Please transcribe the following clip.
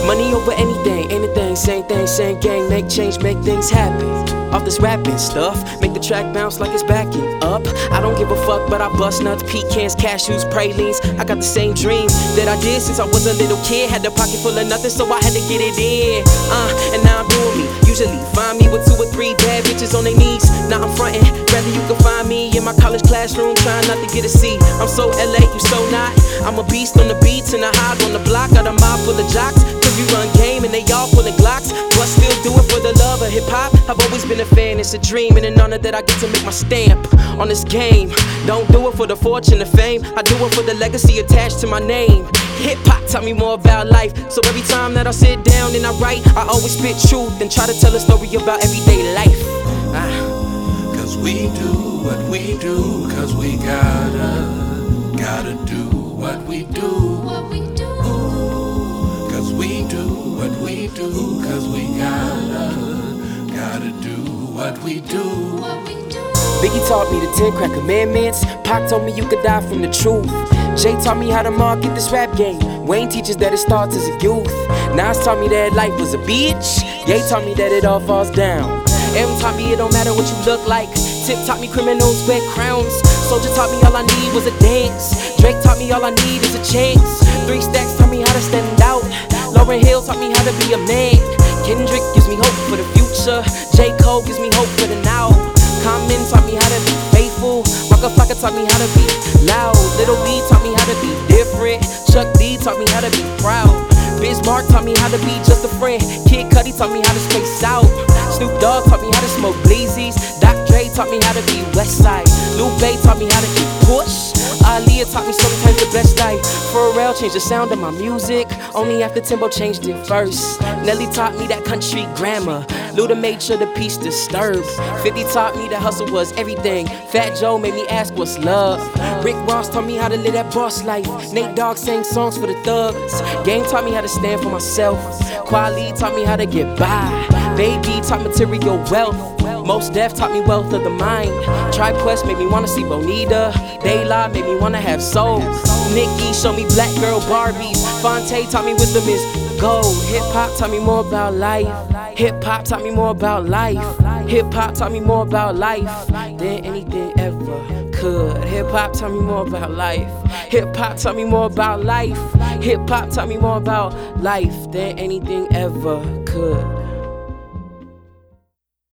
Money over anything, same thing, same gang. Make change, make things happen. Off this rapping stuff, make the track bounce like it's backing up. I don't give a fuck, but I bust nuts, pecans, cashews, pralines. I got the same dream that I did since I was a little kid. Had a pocket full of nothing, so I had to get it in. And now I'm doing me. Usually find me with 2 or 3 bad bitches on their knees. Now I'm frontin', rather you can find me in my college classroom trying not to get a C. I'm so LA, you so not. I'm a beast on the beats and a hog on the block. Got a mob full of jocks, cause we run game and they all full of Glocks. But still do it for the love of hip hop. I've always been a fan, it's a dream and an honor that I get to make my stamp on this game. Don't do it for the fortune, the fame, I do it for the legacy attached to my name. Hip hop taught me more about life, so every time that I sit down and I write, I always spit truth and try to tell a story about everyday life. Cause we do what we do, cause we gotta do what we do. Cause we do what we do, cause we gotta do what we do. Biggie taught me the 10 crack commandments. Pac told me you could die from the truth. Jay taught me how to market this rap game. Wayne teaches that it starts as a youth. Nas taught me that life was a bitch. Ye taught me that it all falls down. M taught me it don't matter what you look like. Tip taught me criminals wear crowns. Soldier taught me all I need was a dance. Drake taught me all I need is a chance. 3 Stacks taught me how to stand out. Lauryn Hill taught me how to be a man. Kendrick gives me hope for the future. J. Cole gives me hope for the now. Common taught me how to be faithful. Waka Flocka taught me how to be loud. Little B taught me how to be different. Chuck D taught me how to be proud. Bismarck taught me how to be just a friend. Kid Cudi taught me how to space out. Snoop Dogg taught me how to smoke bleezies. Dr. Dre taught me how to be Westside. Lupe taught me how to keep push. Aaliyah taught me sometimes the best life. Pharrell changed the sound of my music only after Timbo changed it first. Nelly taught me that country grammar. Luda made sure the peace disturbed. 50 taught me that hustle was everything. Fat Joe made me ask what's love. Rick Ross taught me how to live that boss life. Nate Dogg sang songs for the thugs. Game taught me how to stand for myself. Kweli taught me how to get by. Baby taught material wealth. Mos Def taught me wealth of the mind. Tribe Quest made me wanna see Bonita. De La made me wanna have soul. Nicki showed me black girl Barbies. Fonte taught me wisdom is gold. Hip hop taught me more about life. Hip hop taught me more about life. Hip hop taught me more about life than anything ever could. Hip hop taught me more about life. Hip hop taught me more about life. Hip hop taught me more about life than anything ever could.